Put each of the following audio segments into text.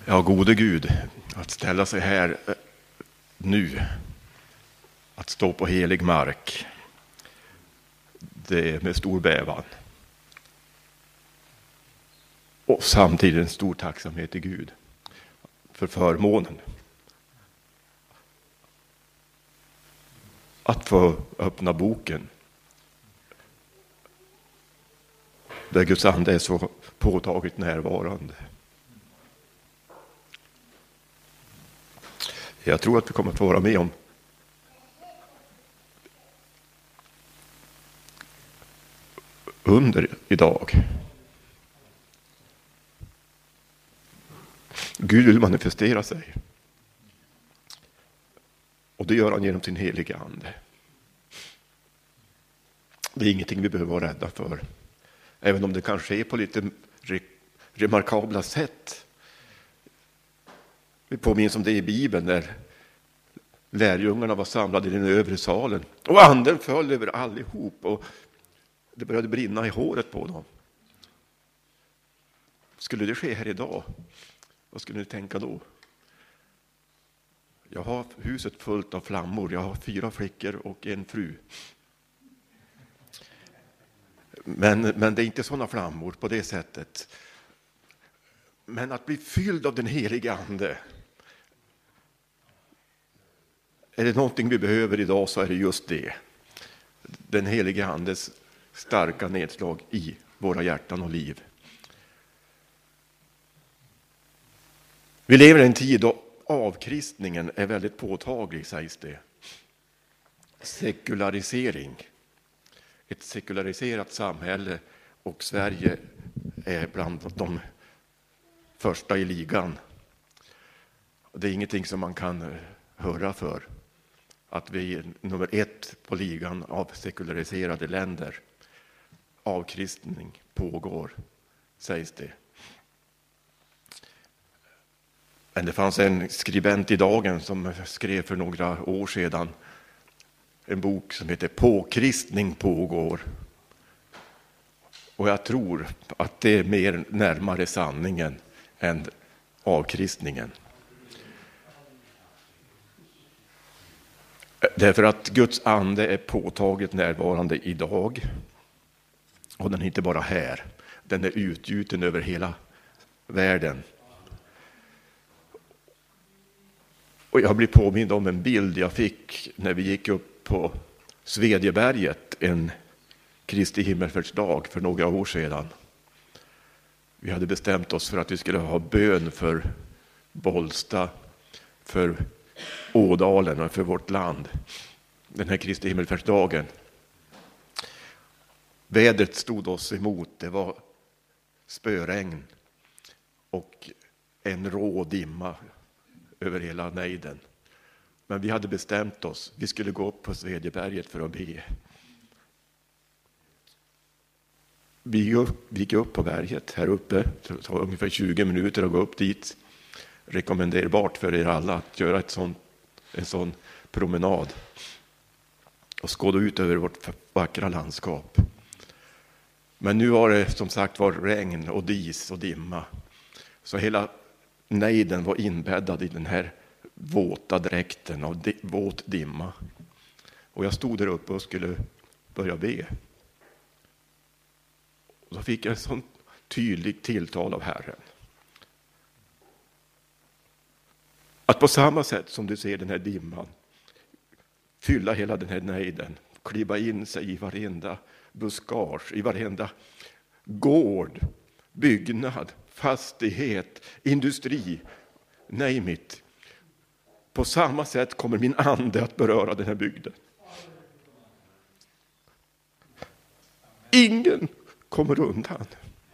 Ja, gode Gud, att ställa sig här nu, att stå på helig mark, det är med stor bävan. Och samtidigt en stor tacksamhet till Gud för förmånen att få öppna boken där Guds ande är så påtagligt närvarande. Jag tror att vi kommer att få vara med om under idag. Gud vill manifestera sig. Och det gör han genom sin heliga ande. Det är ingenting vi behöver vara rädda för. Även om det kan ske på lite remarkabla sätt. Vi påminns om det i Bibeln när lärjungarna var samlade i den övre salen. Och anden föll över allihop och det började brinna i håret på dem. Skulle det ske här idag? Vad skulle ni tänka då? Jag har huset fullt av flammor. Jag har 4 flickor och en fru. Men det är inte sådana flammor på det sättet. Men att bli fylld av den heliga ande. Är det någonting vi behöver idag så är det just det. Den heliga andes starka nedslag i våra hjärtan och liv. Vi lever i en tid då avkristningen är väldigt påtaglig, sägs det. Sekularisering. Ett sekulariserat samhälle och Sverige är bland de första i ligan. Det är ingenting som man kan höra för. Att vi är nummer 1 på ligan av sekulariserade länder. Avkristning pågår, sägs det. Men det fanns en skribent i Dagen som skrev för några år sedan en bok som heter Påkristning pågår. Och jag tror att det är mer närmare sanningen än avkristningen. Därför att Guds ande är påtagligt närvarande idag. Och den är inte bara här. Den är utgjuten över hela världen. Och jag blir påmind om en bild jag fick när vi gick upp på Svedjeberget en Kristi himmelfärdsdag för några år sedan. Vi hade bestämt oss för att vi skulle ha bön för Bollsta, för Ådalen och för vårt land. Den här Kristi himmelfärdsdagen. Vädret stod oss emot. Det var spöregn och en rå dimma över hela nejden. Men vi hade bestämt oss. Vi skulle gå upp på Svedjeberget för att be. Vi gick upp på berget här uppe. Det tar ungefär 20 minuter att gå upp dit. Rekommenderbart för er alla att göra en sån promenad. Och skåda ut över vårt vackra landskap. Men nu var det som sagt var regn och dis och dimma. Så hela nejden var inbäddad i den här våta dräkten av våt dimma. Och jag stod där uppe och skulle börja be. Och då fick jag en sån tydlig tilltal av Herren. Att på samma sätt som du ser den här dimman fylla hela den här nejden, kliva in sig i varenda buskage, i varenda gård, byggnad, fastighet, industri, name it. På samma sätt kommer min ande att beröra den här bygden. Ingen kommer undan.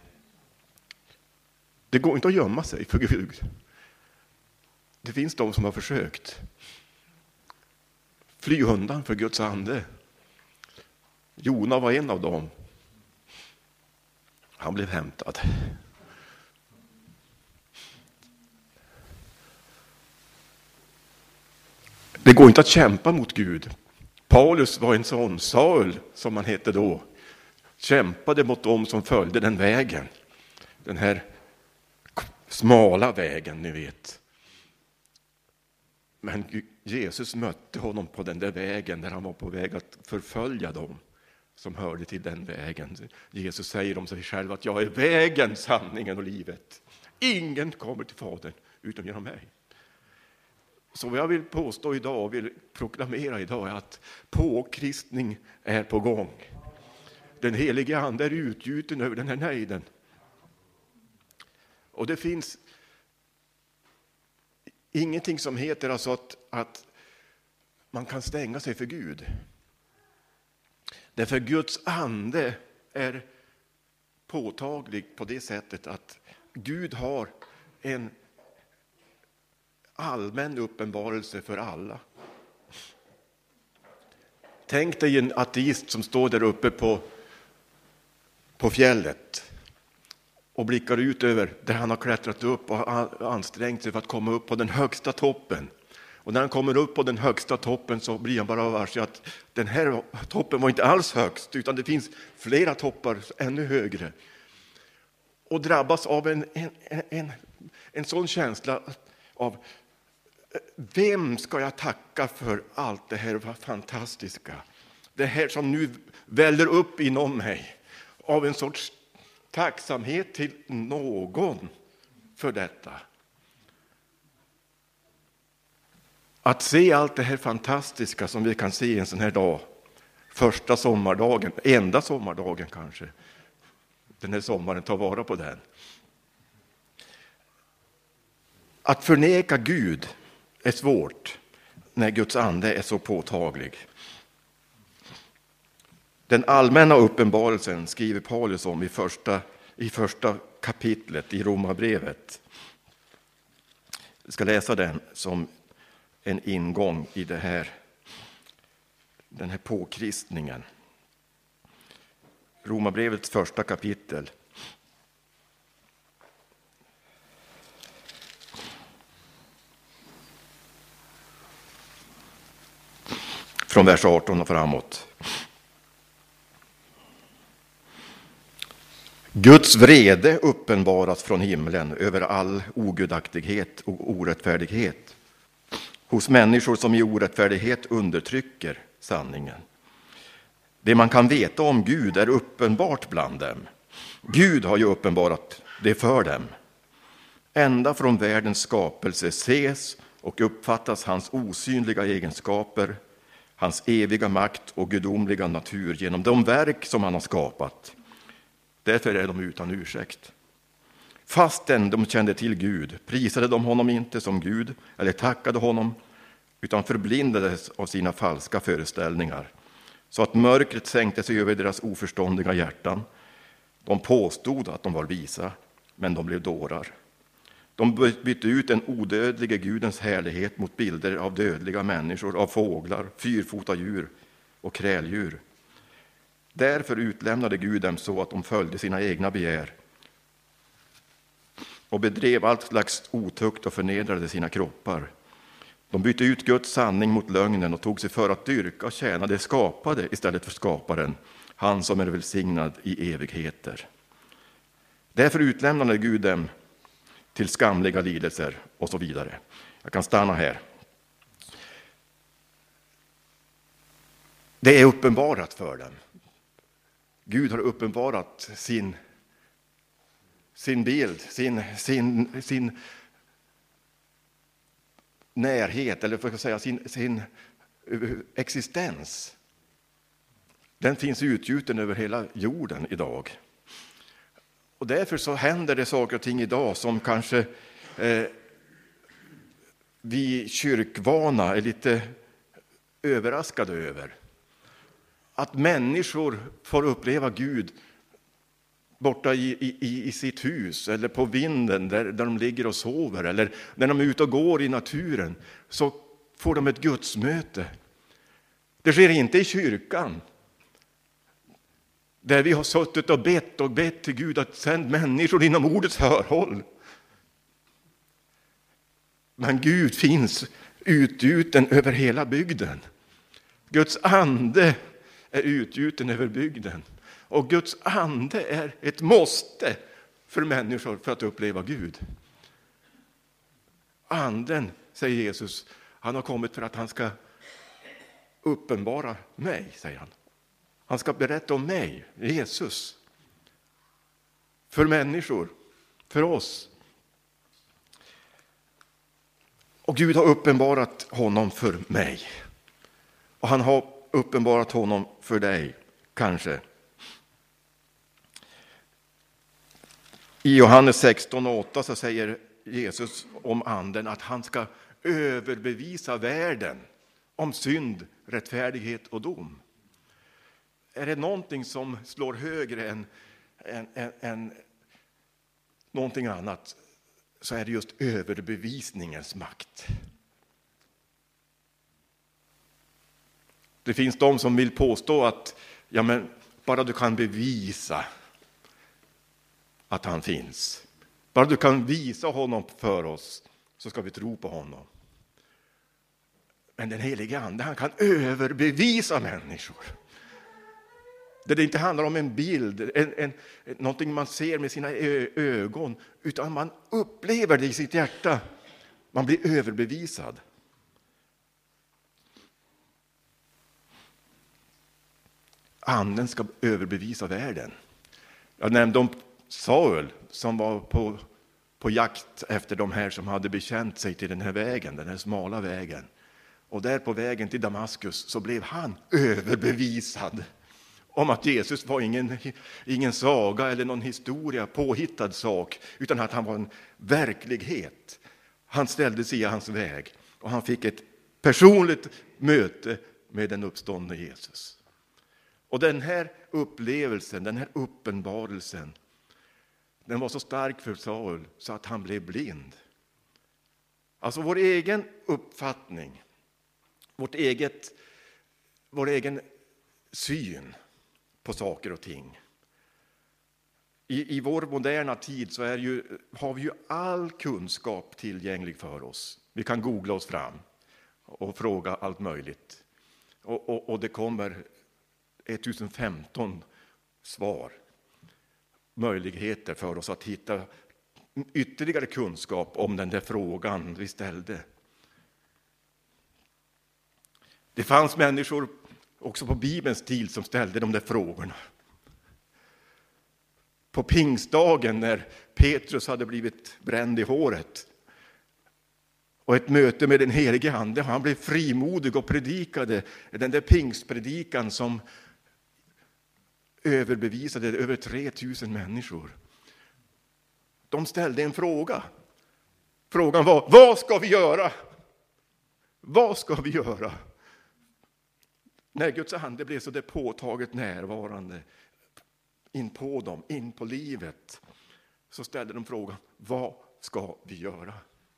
Det går inte att gömma sig för Gud. Det finns de som har försökt fly undan för Guds ande. Jona var en av dem. Han blev hämtad. Det går inte att kämpa mot Gud. Paulus var en sån, Saul som han hette då, kämpade mot dem som följde den vägen. Den här smala vägen, ni vet. Men Jesus mötte honom på den där vägen där han var på väg att förfölja dem som hörde till den vägen. Jesus säger om sig själv att jag är vägen, sanningen och livet. Ingen kommer till Fadern utom genom mig. Så vad jag vill påstå idag och vill proklamera idag är att påkristning är på gång. Den helige ande är utgjuten över den här nejden. Och det finns ingenting som heter alltså att man kan stänga sig för Gud. Därför Guds ande är påtaglig på det sättet att Gud har en allmän uppenbarelse för alla. Tänk dig en ateist som står där uppe på fjället och blickar ut över där han har klättrat upp och ansträngt sig för att komma upp på den högsta toppen. Och när han kommer upp på den högsta toppen så blir han bara varse att den här toppen var inte alls högst, utan det finns flera toppar ännu högre. Och drabbas av en sån känsla av vem ska jag tacka för allt det här fantastiska? Det här som nu väller upp inom mig av en sorts tacksamhet till någon för detta. Att se allt det här fantastiska som vi kan se en sån här dag, första sommardagen, enda sommardagen kanske, den här sommaren, ta vara på den. Att förneka Gud är svårt när Guds ande är så påtaglig. Den allmänna uppenbarelsen skriver Paulus om i första kapitlet i Romarbrevet. Jag ska läsa den som en ingång i den här påkristningen. Romarbrevets första kapitel. Från vers 18 och framåt. Guds vrede uppenbaras från himlen över all ogudaktighet och orättfärdighet hos människor som i orättfärdighet undertrycker sanningen. Det man kan veta om Gud är uppenbart bland dem. Gud har ju uppenbarat det för dem. Ända från världens skapelse ses och uppfattas hans osynliga egenskaper, hans eviga makt och gudomliga natur genom de verk som han har skapat. Därför är de utan ursäkt. Fastän de kände till Gud prisade de honom inte som Gud eller tackade honom, utan förblindades av sina falska föreställningar, så att mörkret sänkte sig över deras oförståndiga hjärtan. De påstod att de var visa, men de blev dårar. De bytte ut den odödlige Gudens härlighet mot bilder av dödliga människor, av fåglar, fyrfotadjur och kräldjur. Därför utlämnade Gud dem så att de följde sina egna begär och bedrev allt slags otukt och förnedrade sina kroppar. De bytte ut Guds sanning mot lögnen och tog sig för att dyrka och tjäna det skapade istället för skaparen, han som är välsignad i evigheter. Därför utlämnade Gud dem till skamliga lidelser och så vidare. Jag kan stanna här. Det är uppenbarat för dem. Gud har uppenbarat sin bild, sin närhet, eller för att säga sin existens. Den finns utgjuten över hela jorden idag. Och därför så händer det saker och ting idag som kanske vi kyrkvana är lite överraskade över. Att människor får uppleva Gud borta i sitt hus eller på vinden där de ligger och sover, eller när de är ute och går i naturen, så får de ett gudsmöte. Det sker inte i kyrkan, där vi har suttit och bett till Gud att sända människor inom ordets hörhåll. Men Gud finns utgjuten över hela bygden. Guds ande är utgjuten över bygden. Och Guds ande är ett måste för människor för att uppleva Gud. Anden, säger Jesus, han har kommit för att han ska uppenbara mig, säger han. Han ska berätta om mig, Jesus. För människor, för oss. Och Gud har uppenbarat honom för mig. Och han har uppenbarat honom för dig, kanske. I Johannes 16:8 så säger Jesus om anden att han ska överbevisa världen om synd, rättfärdighet och dom. Är det någonting som slår högre än någonting annat, så är det just överbevisningens makt. Det finns de som vill påstå att bara du kan bevisa att han finns, bara du kan visa honom för oss, så ska vi tro på honom. Men den helige ande, han kan överbevisa människor. Det inte handlar om en bild, någonting man ser med sina ögon, utan man upplever det i sitt hjärta. Man blir överbevisad. Anden ska överbevisa världen. Jag nämnde om Saul som var på jakt efter de här som hade bekänt sig till den här vägen, den här smala vägen. Och där på vägen till Damaskus så blev han överbevisad om att Jesus var ingen saga eller någon historia, påhittad sak, utan att han var en verklighet. Han ställde sig i hans väg och han fick ett personligt möte med den uppståndne Jesus. Och den här upplevelsen, den här uppenbarelsen, den var så stark för Saul så att han blev blind. Alltså vår egen uppfattning, vår egen syn på saker och ting. I vår moderna tid så har vi ju all kunskap tillgänglig för oss. Vi kan googla oss fram och fråga allt möjligt. Och det kommer 1015 svar. Möjligheter för oss att hitta ytterligare kunskap om den där frågan vi ställde. Det fanns människor också på Bibelns tid som ställde de där frågorna. På pingstdagen när Petrus hade blivit bränd i håret och ett möte med den helige ande, han blev frimodig och predikade den där pingstpredikan som överbevisade över 3000 människor. De ställde en fråga. Frågan var: vad ska vi göra? Vad ska vi göra? När Guds ande blev så där påtaget närvarande in på dem, in på livet, så ställde de frågan: vad ska vi göra?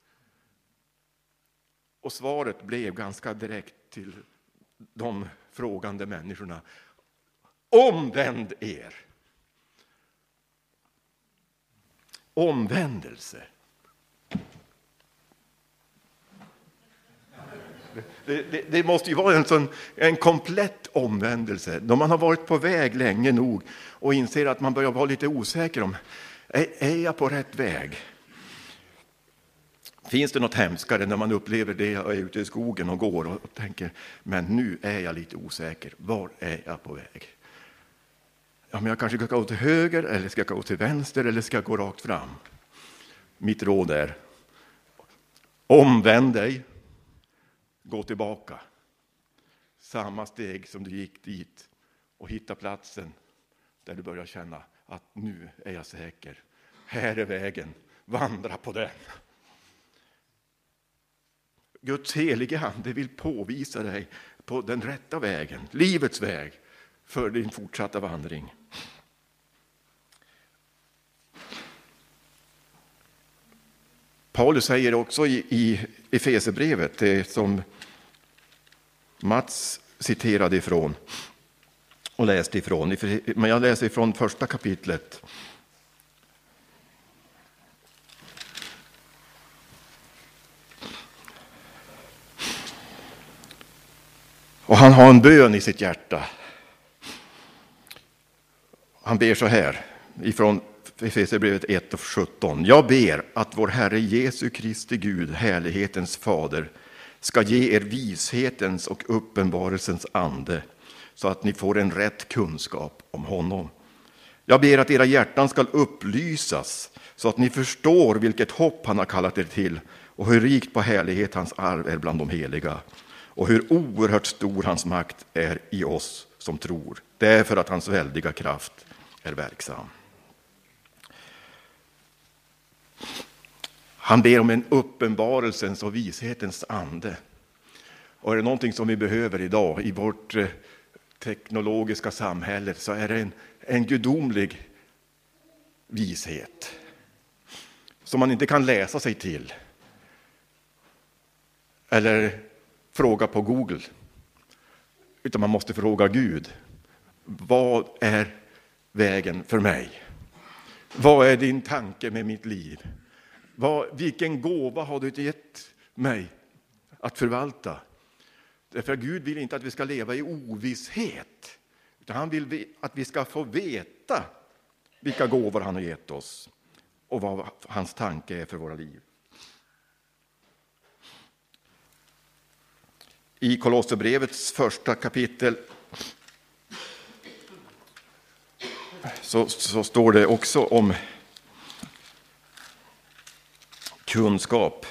Och svaret blev ganska direkt till de frågande människorna: omvänd er. Omvändelse. Det måste ju vara en komplett omvändelse. Då man har varit på väg länge nog och inser att man börjar vara lite osäker om, är jag på rätt väg? Finns det något hemskare när man upplever det och är ute i skogen och går och tänker, men nu är jag lite osäker. Var är jag på väg? Ja, men jag kanske ska gå till höger, eller ska jag gå till vänster, eller ska jag gå rakt fram? Mitt råd är: omvänd dig, gå tillbaka. Samma steg som du gick dit och hitta platsen där du börjar känna att nu är jag säker. Här är vägen, vandra på den. Guds helige ande vill påvisa dig på den rätta vägen, livets väg, för din fortsatta vandring. Paulus säger också i Efesierbrevet, det som Mats citerade ifrån och läste ifrån, men jag läser ifrån första kapitlet. Och han har en bön i sitt hjärta. Han ber så här ifrån Efesierbrevet 1:17. Jag ber att vår Herre Jesu Kristi Gud, härlighetens fader, ska ge er vishetens och uppenbarelsens ande, så att ni får en rätt kunskap om honom. Jag ber att era hjärtan ska upplysas, så att ni förstår vilket hopp han har kallat er till, och hur rikt på härlighet hans arv är bland de heliga, och hur oerhört stor hans makt är i oss som tror. Det är för att hans väldiga kraft är verksam. Han ber om en uppenbarelsens och vishetens ande. Och är det någonting som vi behöver idag i vårt teknologiska samhälle, så är det en gudomlig vishet som man inte kan läsa sig till eller fråga på Google, utan man måste fråga Gud. Vad är vägen för mig? Vad är din tanke med mitt liv? Vilken gåva har du gett mig att förvalta? Därför att Gud vill inte att vi ska leva i ovisshet, utan han vill att vi ska få veta vilka gåvor han har gett oss och vad hans tanke är för våra liv. I Kolosserbrevets första kapitel så står det också om kunskap.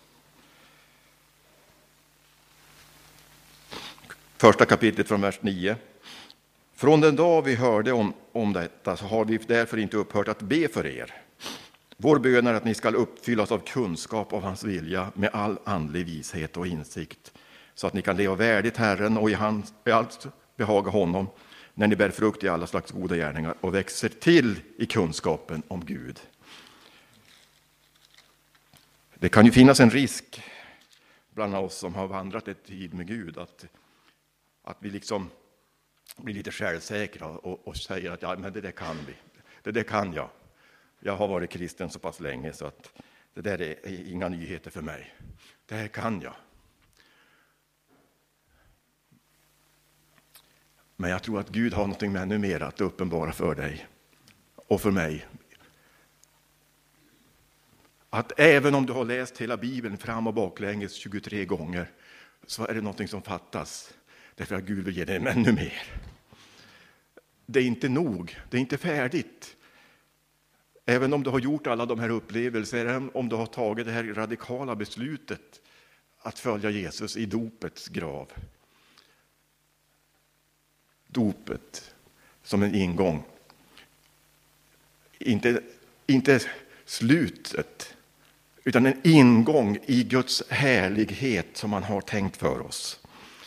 Första kapitlet från vers 9. Från den dag vi hörde om detta, så har vi därför inte upphört att be för er. Vår bön är att ni ska uppfyllas av kunskap av hans vilja med all andlig vishet och insikt, så att ni kan leva värdigt Herren och i allt behaga honom, när ni bär frukt i alla slags goda gärningar och växer till i kunskapen om Gud. Det kan ju finnas en risk bland oss som har vandrat ett tid med Gud, att vi liksom blir lite självsäkra och säger att ja, men det där kan vi. Det där kan jag. Jag har varit kristen så pass länge så att det där är inga nyheter för mig. Det här kan jag. Men jag tror att Gud har något ännu mer att uppenbara för dig och för mig. Att även om du har läst hela Bibeln fram och baklänges 23 gånger, så är det något som fattas. Därför att Gud vill ge dig ännu mer. Det är inte nog, det är inte färdigt. Även om du har gjort alla de här upplevelserna, om du har tagit det här radikala beslutet att följa Jesus i dopets grav. Dopet som en ingång. Inte slutet, utan en ingång i Guds härlighet som han har tänkt för oss.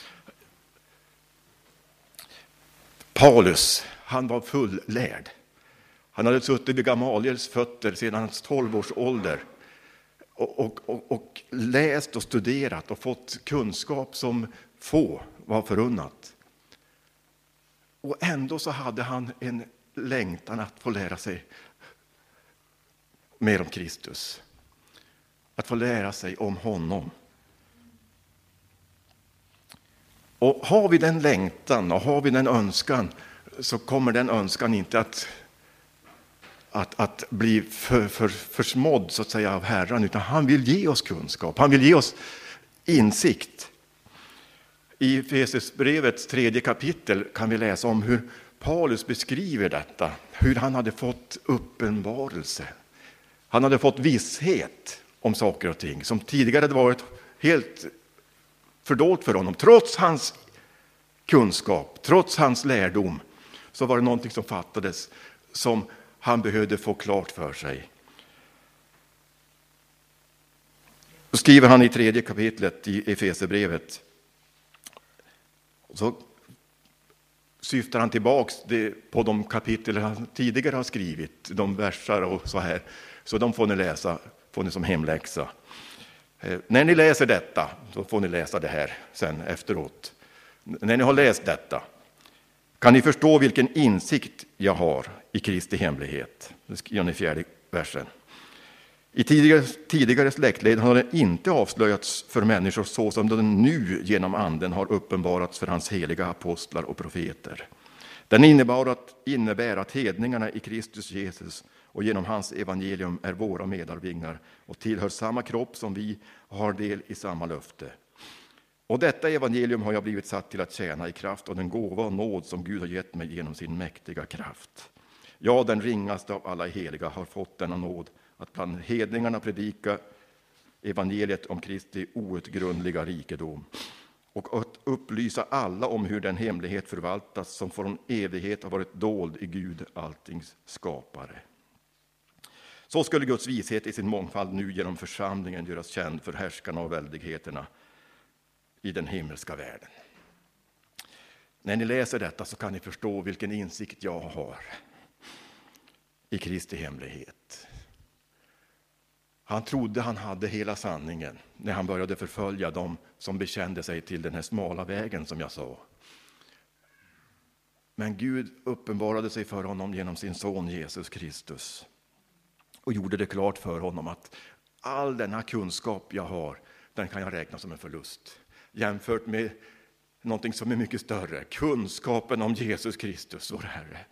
Paulus, han var fullärd. Han hade suttit vid Gamaliels fötter sedan hans 12 års ålder och läst och studerat och fått kunskap som få var förunnat. Och ändå så hade han en längtan att få lära sig mer om Kristus. Att få lära sig om honom. Och har vi den längtan och har vi den önskan, så kommer den önskan inte att bli försmådd så att säga av Herren, utan han vill ge oss kunskap. Han vill ge oss insikt. I Efesierbrevets 3 kapitel kan vi läsa om hur Paulus beskriver detta. Hur han hade fått uppenbarelse. Han hade fått visshet om saker och ting som tidigare hade varit helt fördolt för honom. Trots hans kunskap, trots hans lärdom, så var det någonting som fattades som han behövde få klart för sig. Så skriver han i 3 kapitlet i Efesierbrevet. Så syftar han tillbaks på de kapitel han tidigare har skrivit, de versar och så här. Så de får ni läsa, får ni som hemläxa. När ni läser detta, så får ni läsa det här sen efteråt. När ni har läst detta, kan ni förstå vilken insikt jag har i Kristi hemlighet. Det skriver ni i 4 versen. I tidigare släktled har det inte avslöjats för människor så som den nu genom anden har uppenbarats för hans heliga apostlar och profeter. Den innebär att hedningarna i Kristus Jesus och genom hans evangelium är våra medarvingar och tillhör samma kropp som vi har del i samma löfte. Och detta evangelium har jag blivit satt till att tjäna i kraft av den gåva och nåd som Gud har gett mig genom sin mäktiga kraft. Jag, den ringaste av alla heliga, har fått denna nåd att bland hedningarna predika evangeliet om Kristi outgrundliga rikedom och att upplysa alla om hur den hemlighet förvaltas som från evighet har varit dold i Gud, alltings skapare. Så skulle Guds vishet i sin mångfald nu genom församlingen göras känd för härskarna och väldigheterna i den himmelska världen. När ni läser detta så kan ni förstå vilken insikt jag har i Kristi hemlighet. Han trodde han hade hela sanningen när han började förfölja dem som bekände sig till den här smala vägen som jag sa. Men Gud uppenbarade sig för honom genom sin son Jesus Kristus och gjorde det klart för honom att all denna kunskap jag har, den kan jag räkna som en förlust jämfört med någonting som är mycket större, kunskapen om Jesus Kristus, vår Herre.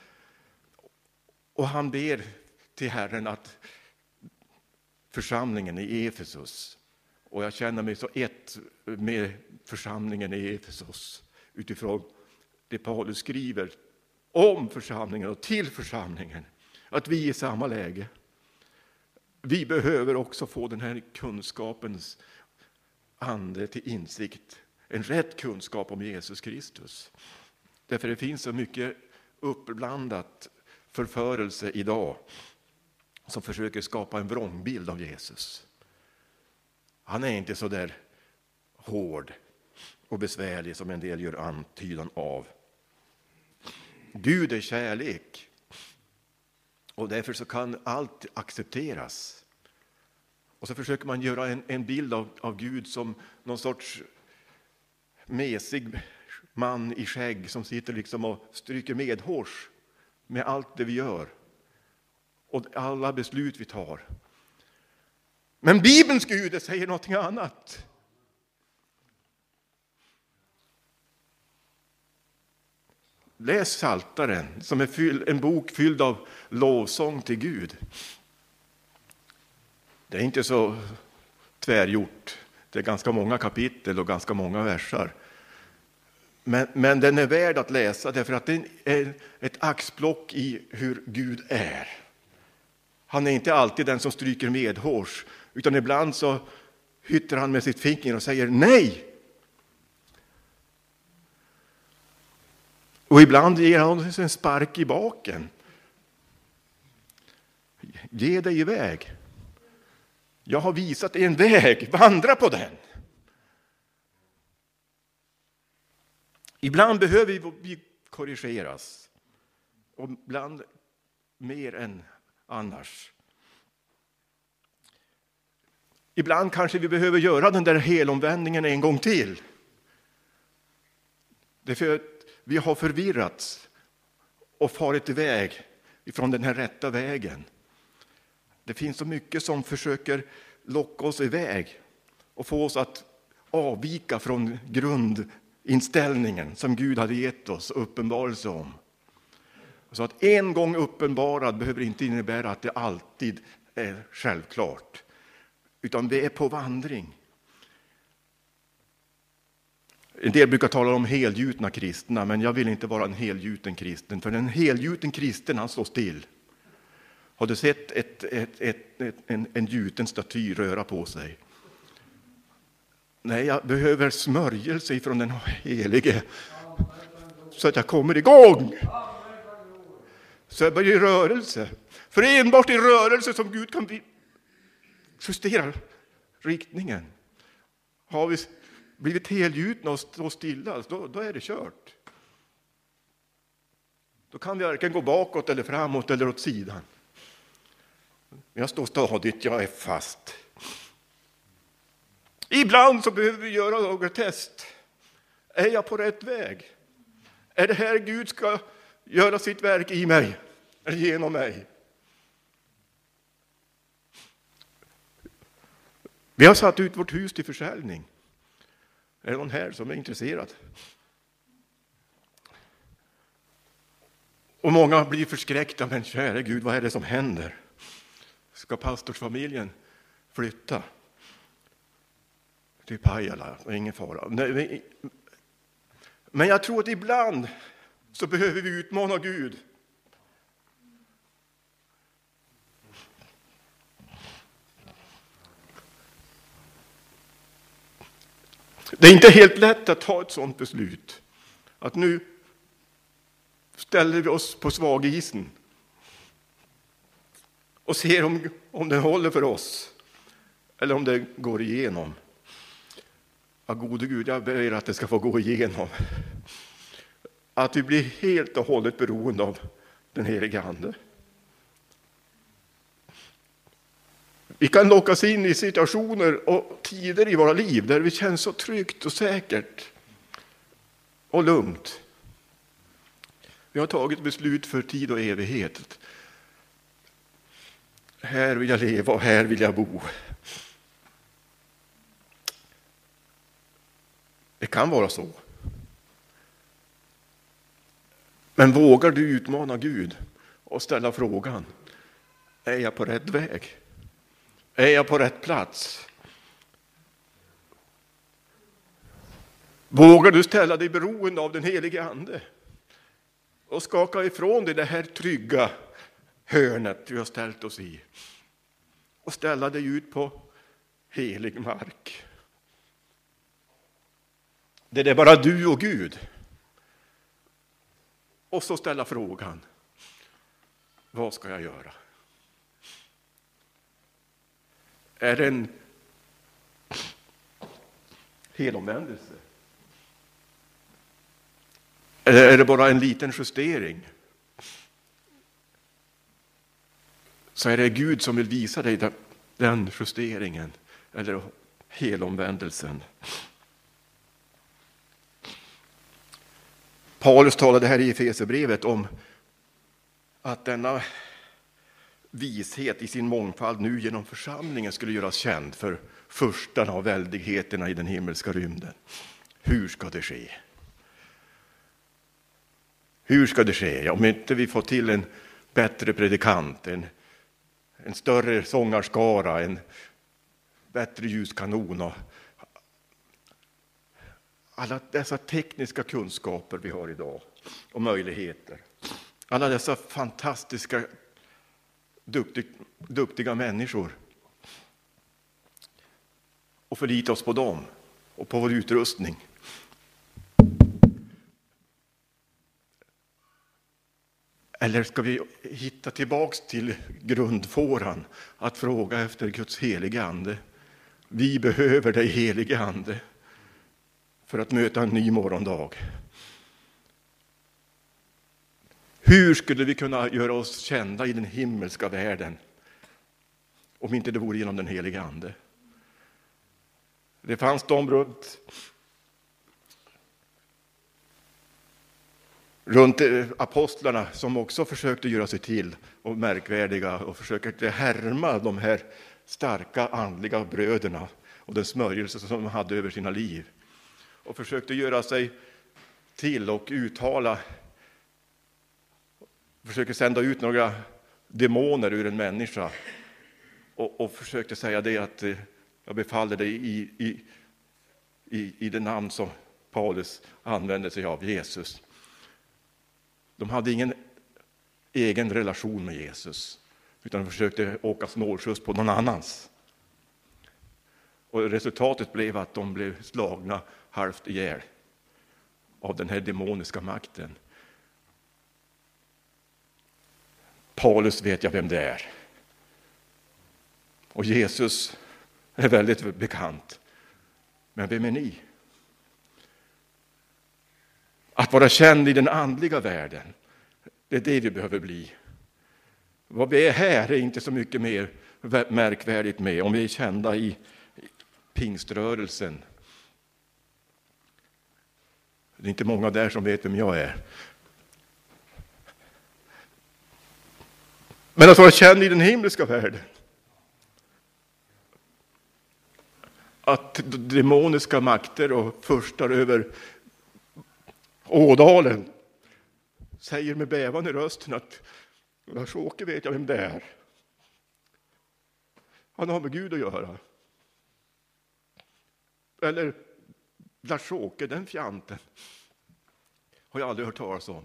Och han ber till Herren att församlingen i Efesus, och jag känner mig så ett med församlingen i Efesus utifrån det Paulus skriver om församlingen och till församlingen, att vi är i samma läge. Vi behöver också få den här kunskapens ande till insikt, en rätt kunskap om Jesus Kristus. Därför det finns så mycket uppblandat förförelse idag som försöker skapa en vrångbild av Jesus. Han är inte så där hård och besvärlig som en del gör antydan av. Gud är kärlek och därför så kan allt accepteras. Och så försöker man göra en bild av Gud som någon sorts mesig man i skägg som sitter liksom och stryker medhårs med allt det vi gör och alla beslut vi tar. Men Bibelns Gud säger någonting annat. Läs Psaltaren som är en bok fylld av lovsång till Gud. Det är inte så tvärgjort. Det är ganska många kapitel och ganska många versar. Men den är värd att läsa därför att den är ett axplock i hur Gud är. Han är inte alltid den som stryker medhårs, utan ibland så hytter han med sitt finger och säger nej. Och ibland ger han oss en spark i baken. Ge dig iväg. Jag har visat dig en väg, vandra på den. Ibland behöver vi korrigeras. Och ibland mer än annars. Ibland kanske vi behöver göra den där helomvändningen en gång till. Därför att vi har förvirrats och farit iväg ifrån den här rätta vägen. Det finns så mycket som försöker locka oss iväg och få oss att avvika från grundinställningen som Gud hade gett oss uppenbarelse om. Så att en gång uppenbarad behöver inte innebära att det alltid är självklart. Utan vi är på vandring. En del brukar tala om helgjutna kristna, men jag vill inte vara en helgjuten kristen. För en helgjuten kristen, han står still. Har du sett en gjuten staty röra på sig? Nej, jag behöver smörjelse från den helige. Så att jag kommer igång. Så jag börjar i rörelse. För enbart i rörelse som Gud kan justera riktningen. Har vi blivit helgjutna och stå stilla, då är det kört. Då kan vi varken gå bakåt eller framåt eller åt sidan. Jag står stadigt, jag är fast. Ibland så behöver vi göra något test. Är jag på rätt väg? Är det här Gud ska göra sitt verk i mig eller genom mig? Vi har satt ut vårt hus till försäljning. Är det någon här som är intresserad? Och många blir förskräckta, men käre Gud, vad är det som händer? Ska pastorsfamiljen flytta till Pajala? Ingen fara. Men jag tror att ibland så behöver vi utmana Gud. Det är inte helt lätt att ta ett sådant beslut. Att nu ställer vi oss på svagisen och ser om den håller för oss eller om det går igenom. Ja, gode Gud, jag ber att det ska få gå igenom. Att vi blir helt och hållet beroende av den helige Ande. Vi kan lockas in i situationer och tider i våra liv där vi känns så tryggt och säkert och lugnt. Vi har tagit beslut för tid och evighet. Här vill jag leva och här vill jag bo. Det kan vara så. Men vågar du utmana Gud och ställa frågan: är jag på rätt väg? Är jag på rätt plats? Vågar du ställa dig beroende av den helige Ande och skaka ifrån dig det här trygga hörnet vi har ställt oss i och ställa dig ut på helig mark? Det är bara du och Gud. Och så ställa frågan: vad ska jag göra? Är det en helomvändelse? Eller är det bara en liten justering? Så är det Gud som vill visa dig den justeringen eller helomvändelsen. Paulus talade här i Efesierbrevet om att denna vishet i sin mångfald nu genom församlingen skulle göras känd för furstarna och väldigheterna i den himmelska rymden. Hur ska det ske? Hur ska det ske? Om inte vi får till en bättre predikant, en större sångarskara, en bättre ljuskanon och alla dessa tekniska kunskaper vi har idag och möjligheter. Alla dessa fantastiska duktiga människor. Och förlita oss på dem och på vår utrustning. Eller ska vi hitta tillbaks till grundfåran att fråga efter Guds helige Ande? Vi behöver dig, helige Ande, för att möta en ny morgondag. Hur skulle vi kunna göra oss kända i den himmelska världen om inte det vore genom den helige Ande? Det fanns de runt apostlarna som också försökte göra sig till och märkvärdiga och försökte härma de här starka andliga bröderna och den smörjelse som de hade över sina liv. Och försökte göra sig till och uttala, försöker sända ut några demoner ur en människa och försökte säga det att jag befaller dig i det namn som Paulus använde sig av, Jesus. De hade ingen egen relation med Jesus, utan de försökte åka snålskjuts på någon annans. Och resultatet blev att de blev slagna halvt ihjäl av den här demoniska makten. Paulus vet jag vem det är. Och Jesus är väldigt bekant. Men vem är ni? Att vara känd i den andliga världen, det är det vi behöver bli. Vad vi är här är inte så mycket mer märkvärdigt med. Om vi är kända i pingströrelsen. Det är inte många där som vet vem jag är. Men att vara känd i den himmelska världen. Att demoniska makter och furstar över Ådalen säger med bävan i rösten att Lars-Åke vet jag vem det är. Han har med Gud att göra. Eller Lars-Åke, den fjanten, har jag aldrig hört talas om.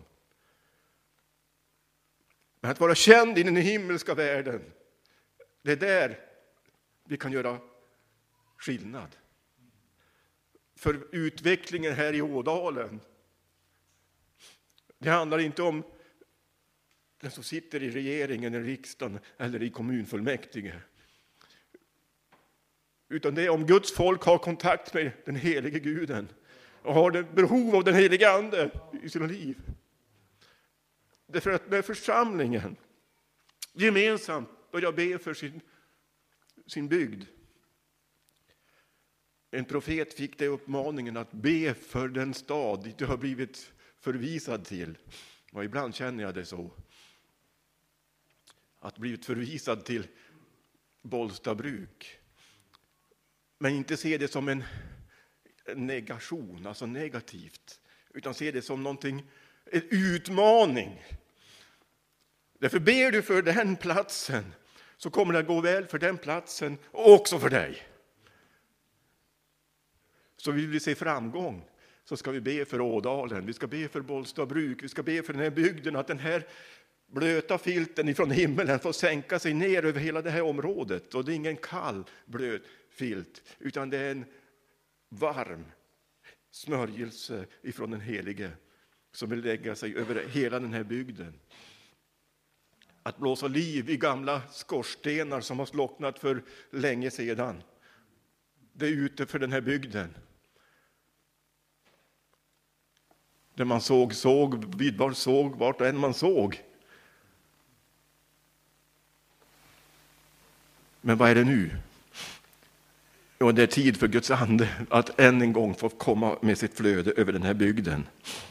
Men att vara känd i den himmelska världen, det är där vi kan göra skillnad. För utvecklingen här i Ådalen, det handlar inte om den som sitter i regeringen, i riksdagen eller i kommunfullmäktige. Utan det är om Guds folk har kontakt med den helige Guden och har det behov av den helige Ande i sina liv. Därför att när församlingen gemensamt börjar be för sin bygd. En profet fick det uppmaningen att be för den stad dit du har blivit förvisad till. Och ibland känner jag det så. Att blivit förvisad till Bollstabruk. Men inte se det som en negation, alltså negativt. Utan se det som någonting, en utmaning. Därför ber du för den platsen, så kommer det att gå väl för den platsen och också för dig. Så vill vi se framgång, så ska vi be för Ådalen, vi ska be för Bollstabruk, vi ska be för den här bygden, att den här blöta filten ifrån himmelen får sänka sig ner över hela det här området. Och det är ingen kall blöt filt, utan det är en varm smörjelse ifrån den helige som vill lägga sig över hela den här bygden. Att blåsa liv i gamla skorstenar som har slocknat för länge sedan. Det är ute för den här bygden. Där man såg, vart än man såg. Men vad är det nu? Jo, det är tid för Guds ande att än en gång få komma med sitt flöde över den här bygden.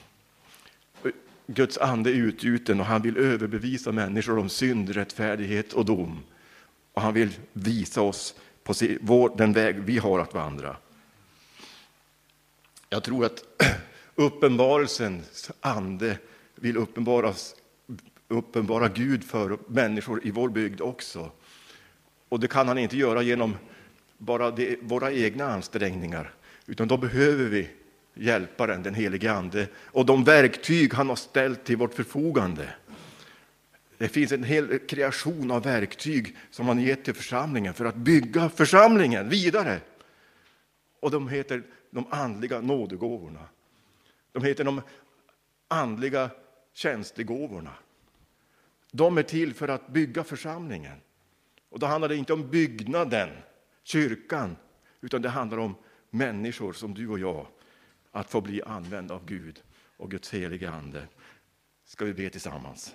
Guds ande är utgjuten och han vill överbevisa människor om synd, rättfärdighet och dom. Och han vill visa oss på den väg vi har att vandra. Jag tror att uppenbarelsens ande vill uppenbara Gud för människor i vår bygd också. Och det kan han inte göra genom bara våra egna ansträngningar, utan då behöver vi hjälparen, den helige ande, och de verktyg han har ställt till vårt förfogande. Det finns en hel kreation av verktyg som han gett till församlingen för att bygga församlingen vidare. Och de heter de andliga nådegåvorna. De heter de andliga tjänstegåvorna. De är till för att bygga församlingen. Och då handlar det inte om byggnaden, kyrkan, utan det handlar om människor som du och jag, att få bli använd av Gud och Guds heliga ande. Ska vi be tillsammans.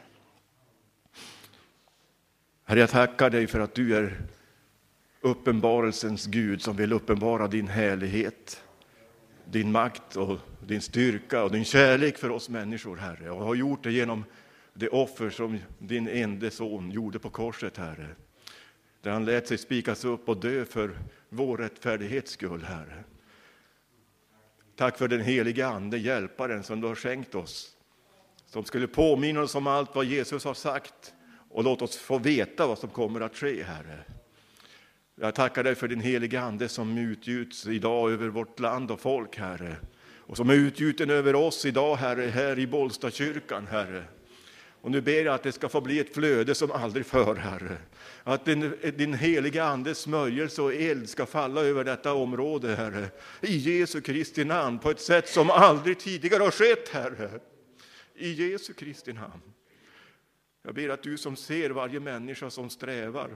Herre, jag tackar dig för att du är uppenbarelsens Gud som vill uppenbara din härlighet, din makt och din styrka och din kärlek för oss människor, Herre. Och har gjort det genom det offer som din enda son gjorde på korset, Herre. Där han lät sig spikas upp och dö för vår rättfärdighets skull, Herre. Tack för den heliga ande, hjälparen som du har skänkt oss. Som skulle påminna oss om allt vad Jesus har sagt. Och låt oss få veta vad som kommer att ske, Herre. Jag tackar dig för din heliga ande som utgjuts idag över vårt land och folk, Herre. Och som är utgjuten över oss idag, Herre, här i Bollstakyrkan, Herre. Och nu ber jag att det ska få bli ett flöde som aldrig förr, Herre. Att din heliga andes smörjelse och eld ska falla över detta område, Herre. I Jesu Kristi namn, på ett sätt som aldrig tidigare har skett, Herre. I Jesu Kristi namn. Jag ber att du som ser varje människa som strävar,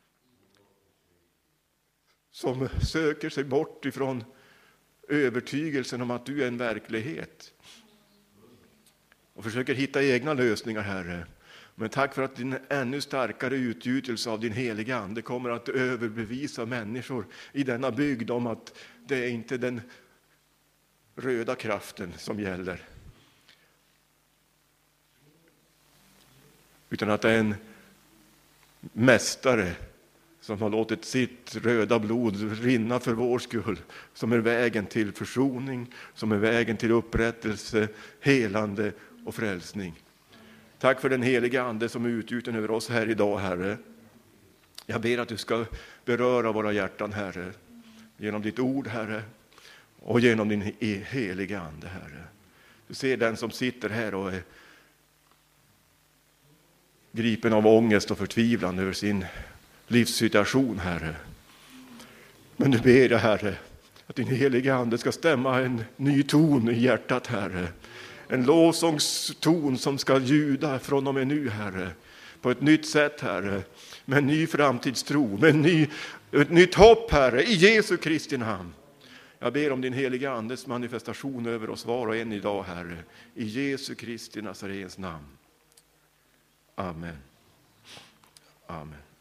som söker sig bort ifrån övertygelsen om att du är en verklighet och försöker hitta egna lösningar, Herre. Men tack för att din ännu starkare utgjutelse av din heliga ande kommer att överbevisa människor i denna bygd om att det är inte den röda kraften som gäller, utan att det är en mästare som har låtit sitt röda blod rinna för vår skull, som är vägen till försoning, som är vägen till upprättelse, helande och frälsning. Tack för den heliga Ande som är utgjuten över oss här idag, Herre. Jag ber att du ska beröra våra hjärtan, Herre, genom ditt ord, Herre, och genom din heliga Ande, Herre. Du ser den som sitter här och är gripen av ångest och förtvivlan över sin livssituation, Herre. Men nu ber jag, Herre, att din heliga Ande ska stämma en ny ton i hjärtat, Herre. En lovsångston som ska ljuda från och med nu, Herre. På ett nytt sätt, Herre. Med en ny framtidstro, med ett nytt hopp, Herre. I Jesu Kristi namn. Jag ber om din heliga Andes manifestation över oss var och en idag, Herre. I Jesu Kristi Nazarens namn. Amen. Amen.